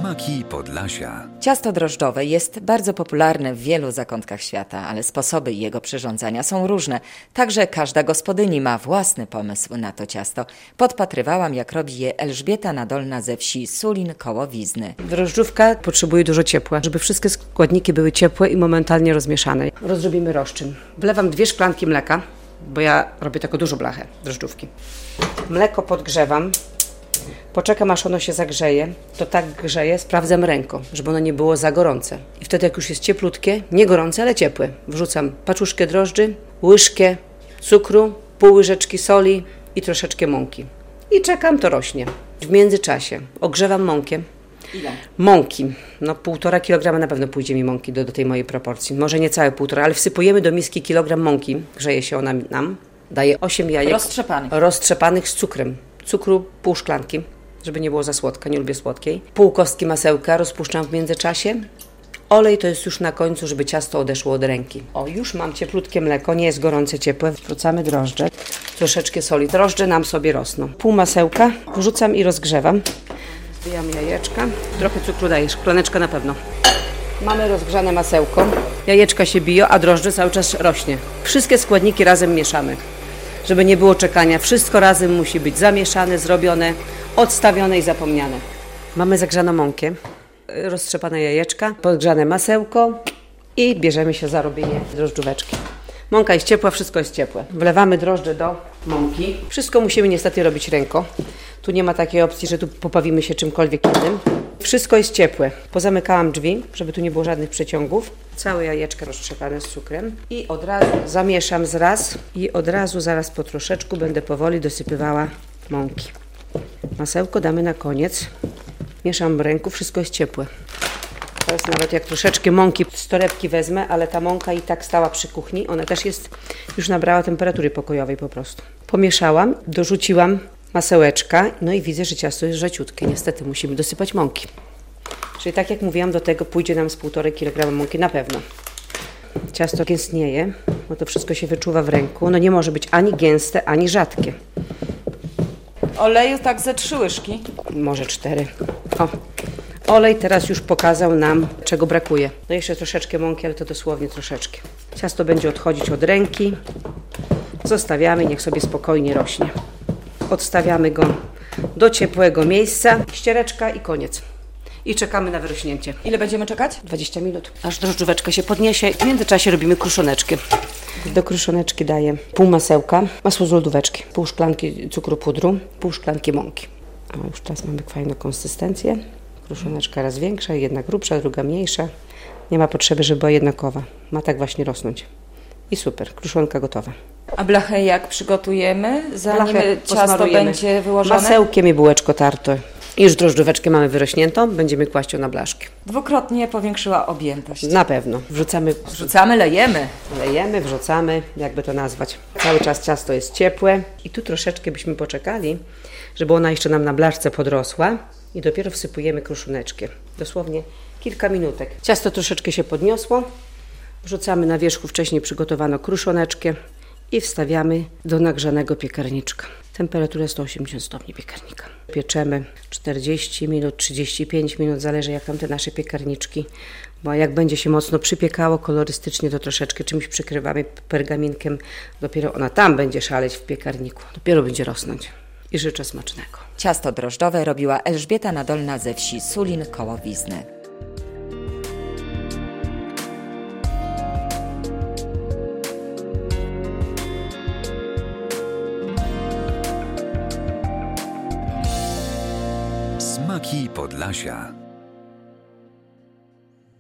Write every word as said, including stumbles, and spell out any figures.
Smaki Podlasia. Ciasto drożdżowe jest bardzo popularne w wielu zakątkach świata, ale sposoby jego przyrządzania są różne. Także każda gospodyni ma własny pomysł na to ciasto. Podpatrywałam, jak robi je Elżbieta Nadolna ze wsi Sulin koło Wizny. Drożdżówka potrzebuje dużo ciepła, żeby wszystkie składniki były ciepłe i momentalnie rozmieszane. Rozrobimy rozczyn. Wlewam dwie szklanki mleka, bo ja robię taką dużą blachę drożdżówki. Mleko podgrzewam. Poczekam, aż ono się zagrzeje. To tak grzeje, sprawdzam ręką, żeby ono nie było za gorące. I wtedy, jak już jest cieplutkie, nie gorące, ale ciepłe, wrzucam paczuszkę drożdży, łyżkę cukru, pół łyżeczki soli i troszeczkę mąki. I czekam, to rośnie. W międzyczasie ogrzewam mąkę. Ile? Mąki. No półtora kilograma na pewno pójdzie mi mąki do, do tej mojej proporcji. Może nie całe półtora, ale wsypujemy do miski kilogram mąki. Grzeje się ona nam. Daje osiem jajek. Roztrzepanych. Roztrzepanych z cukrem. Cukru pół szklanki, żeby nie było za słodka, nie lubię słodkiej. Pół kostki masełka rozpuszczam w międzyczasie. Olej to jest już na końcu, żeby ciasto odeszło od ręki. O, już mam cieplutkie mleko, nie jest gorące, ciepłe. Wrzucamy drożdże, troszeczkę soli. Drożdże nam sobie rosną. Pół masełka wrzucam i rozgrzewam. Wbijam jajeczka, trochę cukru daję, szklaneczka na pewno. Mamy rozgrzane masełko, jajeczka się biją, a drożdże cały czas rośnie. Wszystkie składniki razem mieszamy, żeby nie było czekania. Wszystko razem musi być zamieszane, zrobione, odstawione i zapomniane. Mamy zagrzaną mąkę, roztrzepane jajeczka, podgrzane masełko i bierzemy się za robienie drożdżóweczki. Mąka jest ciepła, wszystko jest ciepłe. Wlewamy drożdże do mąki. Wszystko musimy niestety robić ręką. Tu nie ma takiej opcji, że tu popawimy się czymkolwiek innym. Wszystko jest ciepłe. Pozamykałam drzwi, żeby tu nie było żadnych przeciągów. Całe jajeczka roztrzepane z cukrem. I od razu zamieszam zraz i od razu zaraz po troszeczku będę powoli dosypywała mąki. Masełko damy na koniec. Mieszam w ręku, wszystko jest ciepłe. Teraz nawet jak troszeczkę mąki z torebki wezmę, ale ta mąka i tak stała przy kuchni. Ona też jest, już nabrała temperatury pokojowej po prostu. Pomieszałam, dorzuciłam masełeczka, no i widzę, że ciasto jest rzaciutkie. Niestety musimy dosypać mąki. Czyli tak jak mówiłam, do tego pójdzie nam z półtorej kilograma mąki na pewno. Ciasto gęstnieje, bo to wszystko się wyczuwa w ręku. No nie może być ani gęste, ani rzadkie. Oleju tak ze trzy łyżki. Może cztery. O. Olej teraz już pokazał nam, czego brakuje. No jeszcze troszeczkę mąki, ale to dosłownie troszeczkę. Ciasto będzie odchodzić od ręki. Zostawiamy, niech sobie spokojnie rośnie. Odstawiamy go do ciepłego miejsca. Ściereczka i koniec. I czekamy na wyrośnięcie. Ile będziemy czekać? dwadzieścia minut. Aż drożdżóweczka się podniesie. W międzyczasie robimy kruszoneczkę. Do kruszoneczki daję pół masełka, masło z lodóweczki, pół szklanki cukru pudru, pół szklanki mąki. O, już teraz mamy fajną konsystencję. Kruszoneczka raz większa, jedna grubsza, druga mniejsza. Nie ma potrzeby, żeby była jednakowa. Ma tak właśnie rosnąć. I super, kruszonka gotowa. A blachę jak przygotujemy, zanim Blachę ciasto posmarujemy będzie wyłożone? masełkiem i bułeczko tarte. I już drożdżóweczkę mamy wyrośniętą, będziemy kłaść ją na blaszkę. Dwukrotnie powiększyła objętość. Na pewno. Wrzucamy, Wrzucamy, lejemy. lejemy, wrzucamy, jakby to nazwać. Cały czas ciasto jest ciepłe i tu troszeczkę byśmy poczekali, żeby ona jeszcze nam na blaszce podrosła i dopiero wsypujemy kruszoneczkę. Dosłownie kilka minutek. Ciasto troszeczkę się podniosło, wrzucamy na wierzchu wcześniej przygotowaną kruszoneczkę i wstawiamy do nagrzanego piekarniczka. Temperatura sto osiemdziesiąt stopni piekarnika. Pieczemy czterdzieści minut, trzydzieści pięć minut, zależy jak tam te nasze piekarniczki. Bo jak będzie się mocno przypiekało kolorystycznie, to troszeczkę czymś przykrywamy pergaminkiem. Dopiero ona tam będzie szaleć w piekarniku. Dopiero będzie rosnąć. I życzę smacznego. Ciasto drożdżowe robiła Elżbieta Nadolna ze wsi Sulin koło Wizny. Smaki Podlasia.